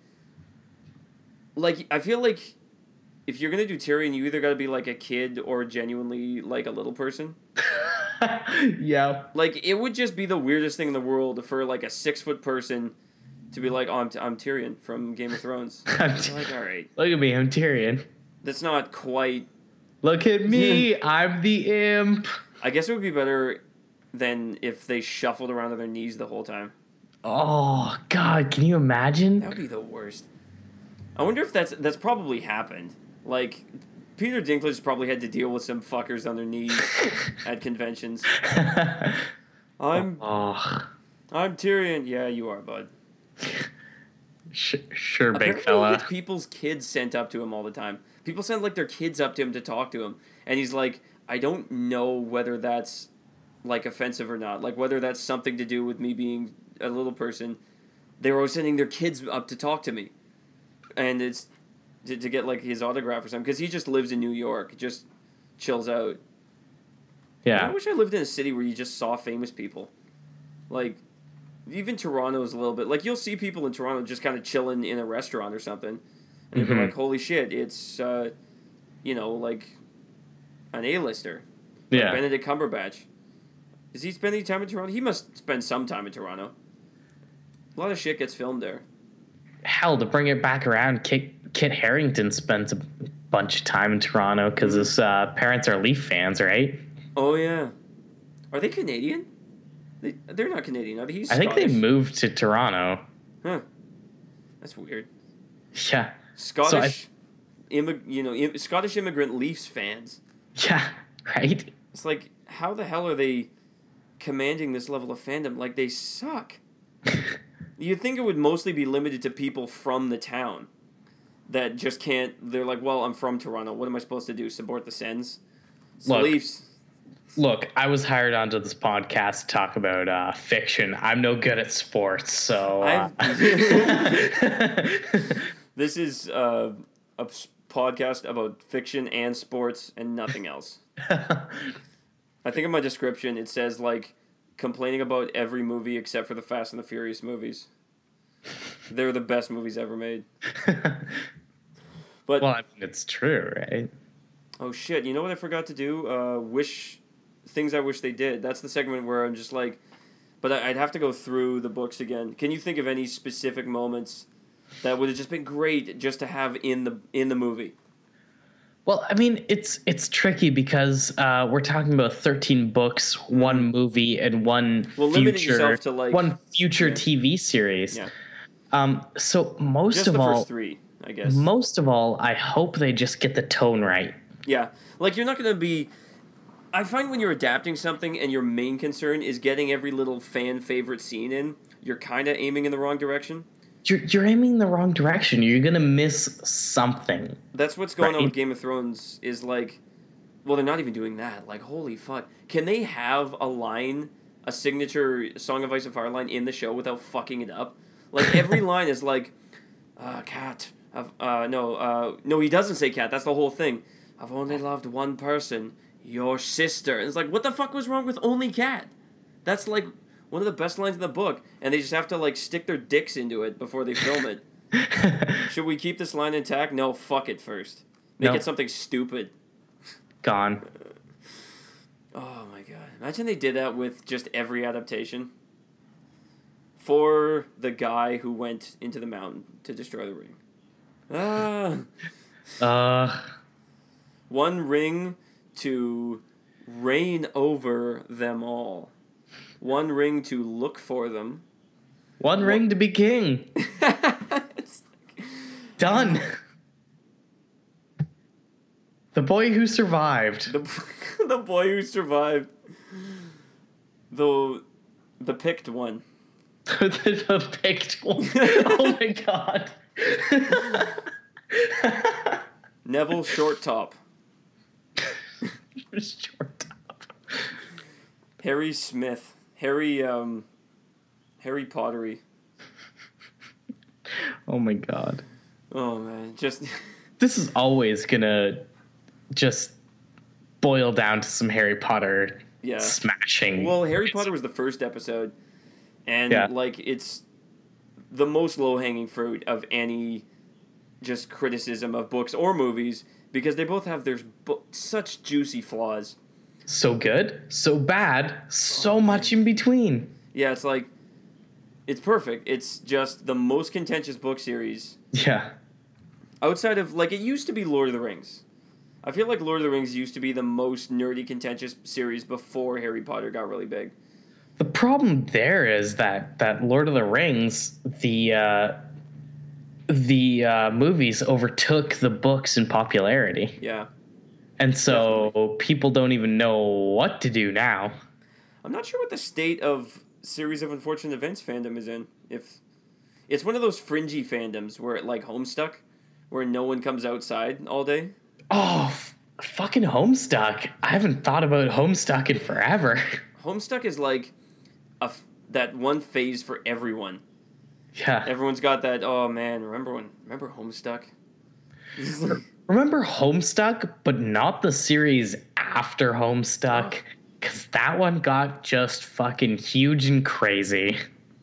I feel like if you're going to do Tyrion, you either got to be, like, a kid or genuinely, like, a little person. Yeah. Like, it would just be the weirdest thing in the world for, like, a 6-foot person to be like, oh, I'm Tyrion from Game of Thrones. Like, all right. Look at me, I'm Tyrion. That's not quite... Look at me, I'm the imp. I guess it would be better than if they shuffled around on their knees the whole time. Oh, God, can you imagine? That would be the worst. I wonder if that's probably happened. Like, Peter Dinklage probably had to deal with some fuckers on their knees at conventions. I'm Tyrion. Yeah, you are, bud. Sure, big Apparently fella. He gets people's kids sent up to him all the time. People send like their kids up to him to talk to him, and he's like, I don't know whether that's like offensive or not. Like whether that's something to do with me being a little person. They were always sending their kids up to talk to me, and it's to get like his autograph or something because he just lives in New York, just chills out. Yeah. I wish I lived in a city where you just saw famous people. Like, even Toronto is a little bit... Like, you'll see people in Toronto just kind of chilling in a restaurant or something. And you'll be like, holy shit, it's, like, an A-lister. Like yeah. Benedict Cumberbatch. Is he spending time in Toronto? He must spend some time in Toronto. A lot of shit gets filmed there. Hell, to bring it back around, Kit Harington spends a bunch of time in Toronto because his parents are Leaf fans, right? Oh, yeah. Are they Canadian? They're not Canadian, are they? He's Scottish. I think they moved to Toronto. Huh. That's weird. Yeah. Scottish immigrant Leafs fans. Yeah, right? It's like, how the hell are they commanding this level of fandom? Like, they suck. You'd think it would mostly be limited to people from the town that just can't... They're like, well, I'm from Toronto. What am I supposed to do? Support the Sens? Leafs. Look, I was hired onto this podcast to talk about fiction. I'm no good at sports, so... This is a podcast about fiction and sports and nothing else. I think in my description it says, like, complaining about every movie except for the Fast and the Furious movies. They're the best movies ever made. But, well, I mean, it's true, right? Oh, shit. You know what I forgot to do? Things I wish they did. That's the segment where I'm just like... But I'd have to go through the books again. Can you think of any specific moments that would have just been great just to have in the movie? Well, I mean, it's tricky because we're talking about 13 books, one movie, and one future TV series. Yeah. So most just of all, first three, I guess. Most of all, I hope they just get the tone right. Yeah, like you're not going to be. I find when you're adapting something and your main concern is getting every little fan favorite scene in, you're kind of aiming in the wrong direction. You're aiming in the wrong direction. You're going to miss something. That's what's going on with Game of Thrones is like, well, they're not even doing that. Like, holy fuck. Can they have a signature Song of Ice and Fire line in the show without fucking it up? Like, every line is like, cat. No, he doesn't say cat. That's the whole thing. I've only loved one person. Your sister. And it's like, what the fuck was wrong with only cat? That's like one of the best lines in the book, and they just have to like stick their dicks into it before they film it. Should we keep this line intact? No, fuck it first. Make it something stupid. Gone. Oh my god. Imagine they did that with just every adaptation. For the guy who went into the mountain to destroy the ring. One ring to reign over them all. One ring to look for them. One ring to be king. Done. The boy who survived. The boy who survived. The picked one. The picked one. Oh my god. Neville Short Top. Short Top. Harry Smith. Harry Pottery. Oh my god. Oh man, just this is always gonna just boil down to some Harry Potter smashing. Well, Harry Potter was the first episode, and like it's the most low-hanging fruit of any just criticism of books or movies because they both have their such juicy flaws. So good, so bad, so much in between. Yeah, it's like it's perfect. It's just the most contentious book series. Yeah. Outside of like it used to be Lord of the Rings. I feel like Lord of the Rings used to be the most nerdy contentious series before Harry Potter got really big. The problem there is that Lord of the Rings, the movies overtook the books in popularity. Yeah. And so people don't even know what to do now. I'm not sure what the state of Series of Unfortunate Events fandom is in. If It's one of those fringy fandoms where it, like Homestuck, where no one comes outside all day. Oh, fucking Homestuck. I haven't thought about Homestuck in forever. Homestuck is like that one phase for everyone. Yeah. Everyone's got that, oh man, remember Homestuck? Remember Homestuck, but not the series after Homestuck, because that one got just fucking huge and crazy.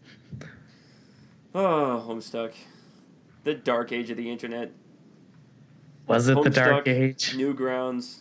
Oh, Homestuck. The dark age of the internet. Was it Homestuck, the dark age? Newgrounds.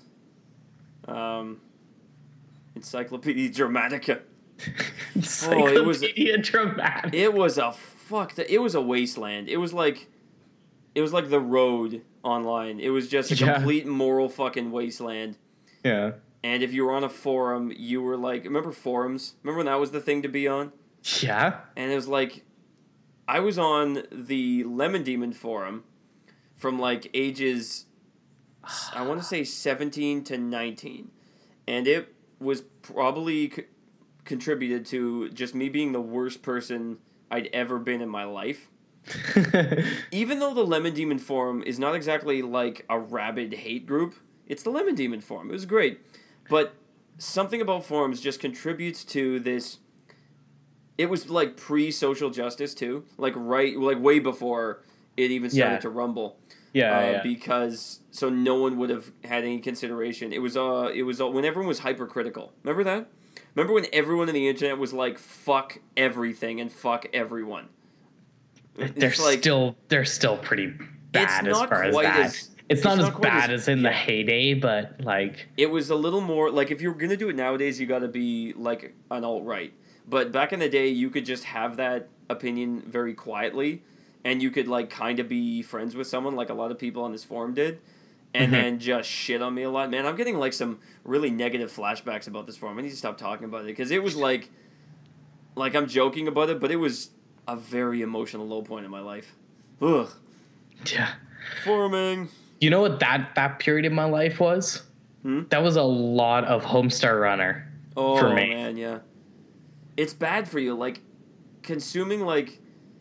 Encyclopedia Dramatica. Encyclopedia Dramatica. It was a wasteland. It was like The Road online. It was just a complete moral fucking wasteland. Yeah. And if you were on a forum, you were like, remember forums? Remember when that was the thing to be on? Yeah. And it was like, I was on the Lemon Demon forum from like ages, I want to say 17 to 19. And it was probably contributed to just me being the worst person I'd ever been in my life. Even though the Lemon Demon forum is not exactly like a rabid hate group, it's the Lemon Demon forum. It was great. But something about forums just contributes to this. It was like pre-social justice too, like way before it even started to rumble. Yeah. Because so no one would have had any consideration. It was when everyone was hypercritical. Remember that? Remember when everyone on the internet was like, "Fuck everything" and "fuck everyone." They're still pretty bad as far as that. It's not as bad as in the heyday, but like it was a little more like if you're gonna do it nowadays, you got to be like an alt-right. But back in the day, you could just have that opinion very quietly, and you could like kind of be friends with someone, like a lot of people on this forum did, and then just shit on me a lot. Man, I'm getting like some really negative flashbacks about this forum. I need to stop talking about it because it was like I'm joking about it, but it was a very emotional low point in my life. Ugh. Yeah. Forming. You know what that period in my life was? That was a lot of Homestar Runner for me. Oh, man, yeah. It's bad for you, like, consuming, like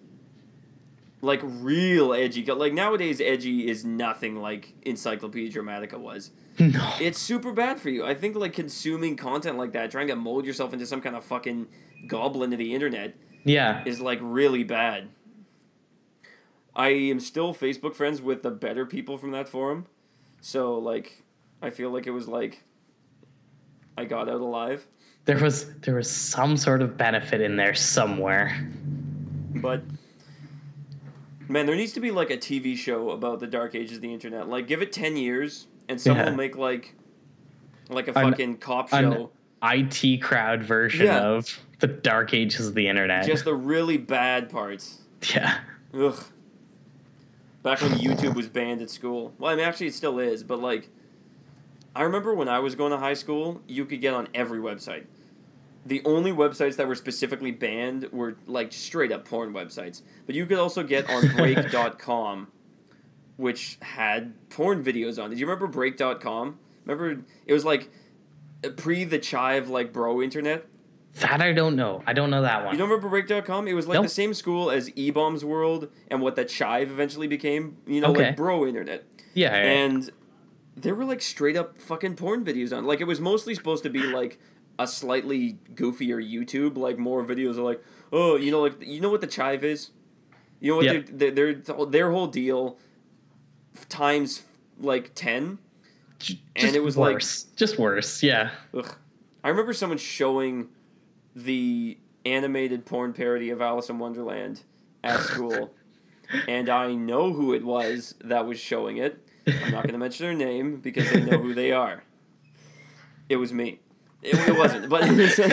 real edgy. Like, nowadays, edgy is nothing like Encyclopedia Dramatica was. No. It's super bad for you. I think, like, consuming content like that, trying to mold yourself into some kind of fucking goblin of the internet is, like, really bad. I am still Facebook friends with the better people from that forum. So, like, I feel like it was, like, I got out alive. There was some sort of benefit in there somewhere. But, man, there needs to be, like, a TV show about the dark ages of the internet. Like, give it 10 years, and someone will make, like a fucking cop show. An IT crowd version of the dark ages of the internet. Just the really bad parts. Yeah. Ugh. Back when YouTube was banned at school. Well, I mean, actually, it still is, but, like, I remember when I was going to high school, you could get on every website. The only websites that were specifically banned were, like, straight-up porn websites. But you could also get on Break.com, which had porn videos on it. Do you remember Break.com? Remember, it was, like, the Chive, like, bro internet? That I don't know. I don't know that one. You don't remember Break.com? It was like the same school as E-Bombs World and what that Chive eventually became, like bro internet. Yeah. And there were like straight up fucking porn videos on. Like it was mostly supposed to be like a slightly goofier YouTube, like more videos of like, oh, you know what the Chive is? You know what their whole deal times like 10? And it was worse. Just worse, yeah. Ugh. I remember someone showing the animated porn parody of Alice in Wonderland at school. And I know who it was that was showing it. I'm not going to mention their name because they know who they are. It was me. It wasn't. But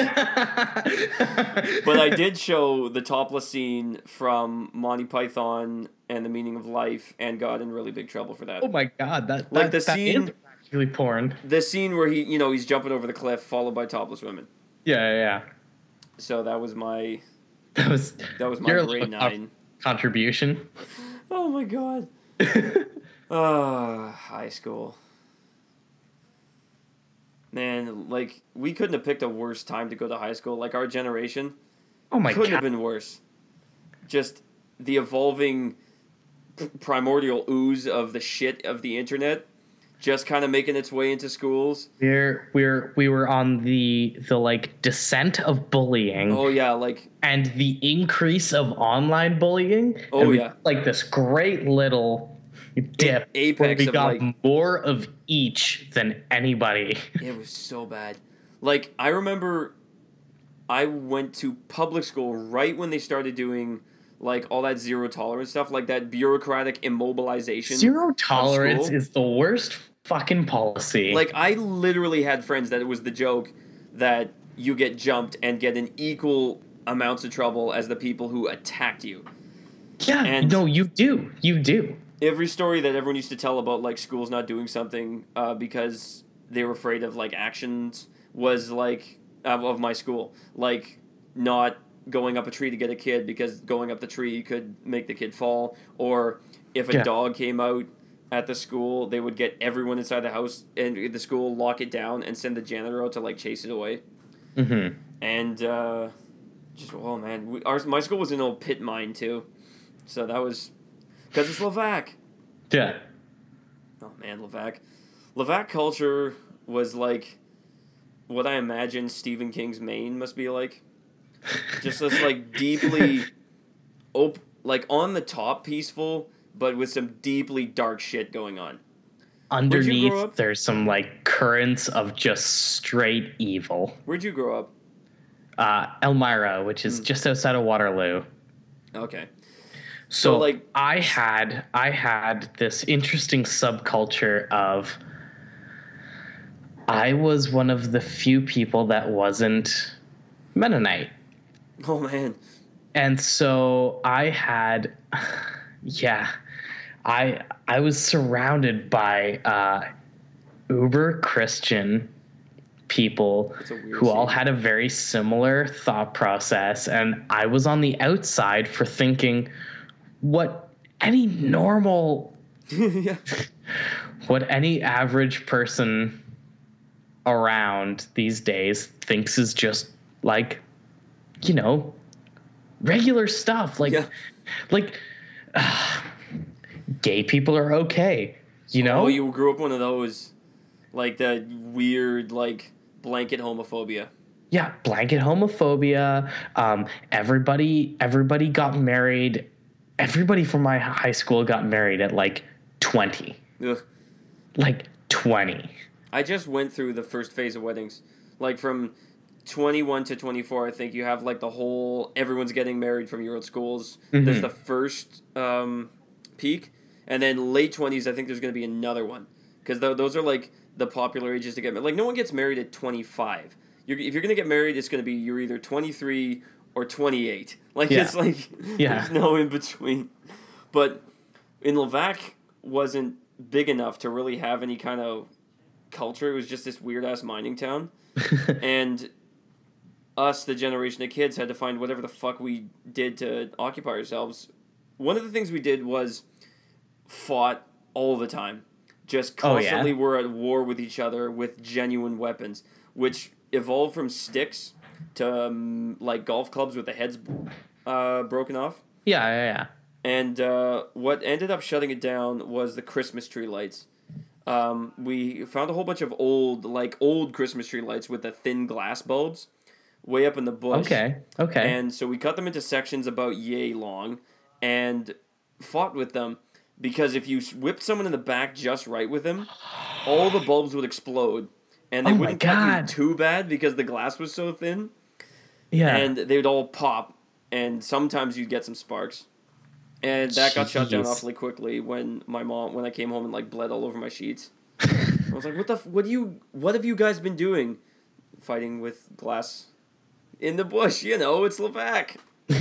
but I did show the topless scene from Monty Python and the Meaning of Life and got in really big trouble for that. Oh my god. The scene, is actually porn. The scene where he's jumping over the cliff followed by topless women. Yeah. So that was my my grade 9 contribution. Oh my god. High school. Man, like we couldn't have picked a worse time to go to high school. Like our generation, oh my god, couldn't have been worse. Just the evolving primordial ooze of the shit of the internet just kind of making its way into schools. We were on the like descent of bullying. Oh yeah, like, and the increase of online bullying. Oh yeah, like this great little dip apex where we got like, more of each than anybody. It was so bad. Like, I remember I went to public school right when they started doing like all that zero tolerance stuff, like that bureaucratic immobilization. Zero tolerance is the worst fucking policy. Like, I literally had friends that it was the joke that you get jumped and get in equal amounts of trouble as the people who attacked you. Yeah, and no, you do. You do. Every story that everyone used to tell about like schools not doing something because they were afraid of like actions was like of my school, like not going up a tree to get a kid because going up the tree could make the kid fall, or if a dog came out at the school, they would get everyone inside the house and the school, lock it down, and send the janitor out to like chase it away. Mm-hmm. And just, oh man, my school was an old pit mine too, so that was because it's Levack. Yeah. Oh man, Levack culture was like what I imagine Stephen King's Maine must be like. Just this like deeply, like on the top peaceful, but with some deeply dark shit going on. Underneath, there's some like currents of just straight evil. Where'd you grow up? Elmira, which is just outside of Waterloo. Okay. So like I had this interesting subculture of. I was one of the few people that wasn't Mennonite. Oh man. And so I had, I was surrounded by uber Christian people who all had a very similar thought process, and I was on the outside for thinking what any normal, what any average person around these days thinks is just like, you know, regular stuff. Like, gay people are okay. You know? Oh, you grew up one of those, like the weird, like blanket homophobia. Yeah, blanket homophobia. Everybody got married. Everybody from my high school got married at like 20. Ugh. Like 20. I just went through the first phase of weddings. Like from 21 to 24, I think you have like the whole, everyone's getting married from your old schools. Mm-hmm. There's the first peak. And then late 20s, I think there's going to be another one. Because those are like the popular ages to get married. Like no one gets married at 25. If you're going to get married, it's going to be you're either 23 or 28. Like it's like there's no in between. But in Levack wasn't big enough to really have any kind of culture. It was just this weird ass mining town. And us, the generation of kids, had to find whatever the fuck we did to occupy ourselves. One of the things we did was fought all the time. Just constantly were at war with each other with genuine weapons, which evolved from sticks to like golf clubs with the heads broken off. Yeah. And what ended up shutting it down was the Christmas tree lights. We found a whole bunch of old Christmas tree lights with the thin glass bulbs way up in the bush. Okay. And so we cut them into sections about yay long and fought with them because if you whipped someone in the back just right with them, all the bulbs would explode and they wouldn't cut you too bad because the glass was so thin. Yeah. And they would all pop and sometimes you'd get some sparks. And that got shut down awfully quickly when I came home and like bled all over my sheets. I was like, what have you guys been doing? Fighting with glass in the bush, you know, it's Levack.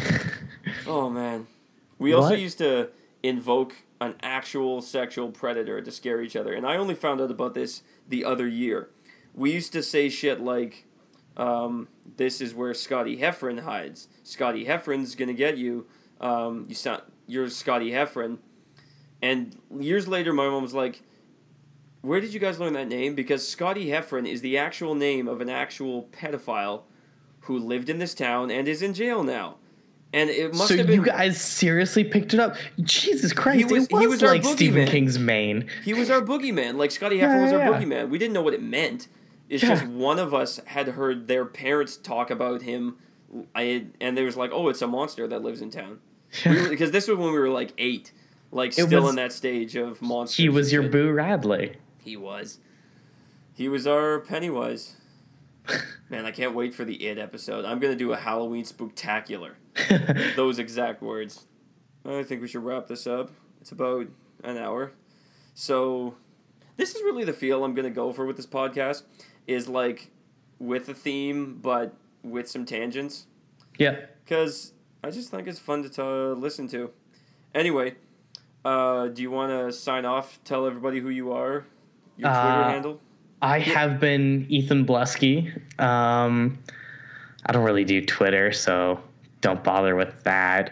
Oh man. We also used to invoke an actual sexual predator to scare each other. And I only found out about this the other year. We used to say shit like, this is where Scotty Heffron hides. Scotty Heffron's gonna get you. You're Scotty Heffron. And years later, my mom was like, where did you guys learn that name? Because Scotty Heffron is the actual name of an actual pedophile who lived in this town and is in jail now. And it must have been. So you guys seriously picked it up? Jesus Christ! He was like Stephen King's main. He was our boogeyman. Like Scotty Heffer was our boogeyman. We didn't know what it meant. It's just one of us had heard their parents talk about him, and they was like, "Oh, it's a monster that lives in town." Because this was when we were like 8, like still in that stage of monsters. He was your Boo Radley. He was. He was our Pennywise. Man, I can't wait for the It episode. I'm going to do a Halloween spooktacular. Those exact words. I think we should wrap this up. It's about an hour. So, this is really the feel I'm going to go for with this podcast. Is like with a theme, but with some tangents. Yeah. Because I just think it's fun to listen to. Anyway, do you want to sign off? Tell everybody who you are? Your Twitter handle? I have been Ethan Blusky. I don't really do Twitter, so don't bother with that.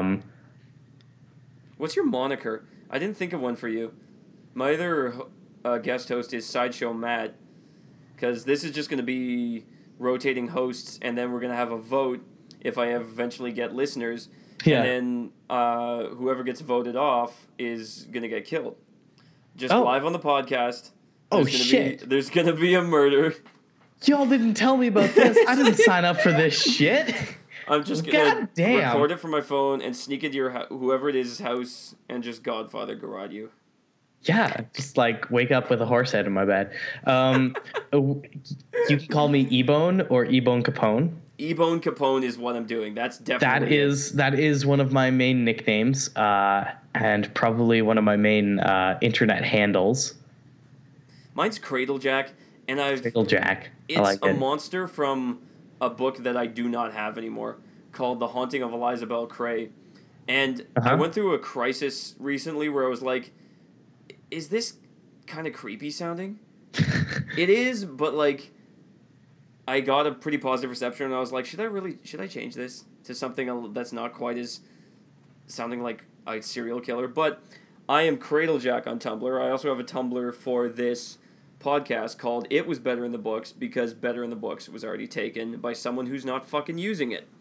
What's your moniker? I didn't think of one for you. My other guest host is Sideshow Matt, because this is just going to be rotating hosts, and then we're going to have a vote if I eventually get listeners. Yeah. And then whoever gets voted off is going to get killed. Just live on the podcast. There's going to be a murder. Y'all didn't tell me about this. I didn't sign up for this shit. I'm just going to record it from my phone and sneak into your whoever it is' house and just Godfather garage you. Yeah, just like wake up with a horse head in my bed. You can call me E-Bone or E-Bone Capone. E-Bone Capone is what I'm doing. That's definitely that is one of my main nicknames, and probably one of my main internet handles. Mine's Cradlejack, and Cradlejack. It's a monster from a book that I do not have anymore called The Haunting of Eliza Bell Cray. And I went through a crisis recently where I was like, is this kind of creepy sounding? It is, but like I got a pretty positive reception and I was like, should I change this to something that's not quite as sounding like a serial killer? But I am Cradlejack on Tumblr. I also have a Tumblr for this podcast called It Was Better in the Books, because Better in the Books was already taken by someone who's not fucking using it.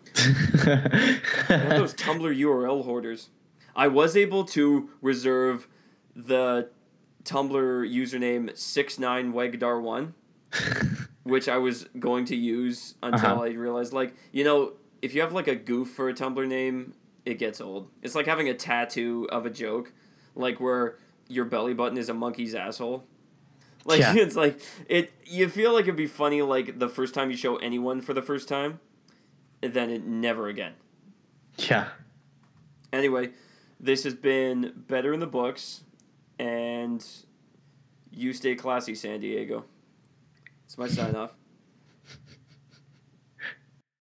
Those Tumblr URL hoarders. I was able to reserve the Tumblr username 69wegdar1, which I was going to use until I realized, like, you know, if you have like a goof for a Tumblr name, it gets old. It's like having a tattoo of a joke, like where your belly button is a monkey's asshole. Like, it's like, you feel like it'd be funny, like, the first time you show anyone for the first time, and then it never again. Yeah. Anyway, this has been Better in the Books, and you stay classy, San Diego. It's my sign off.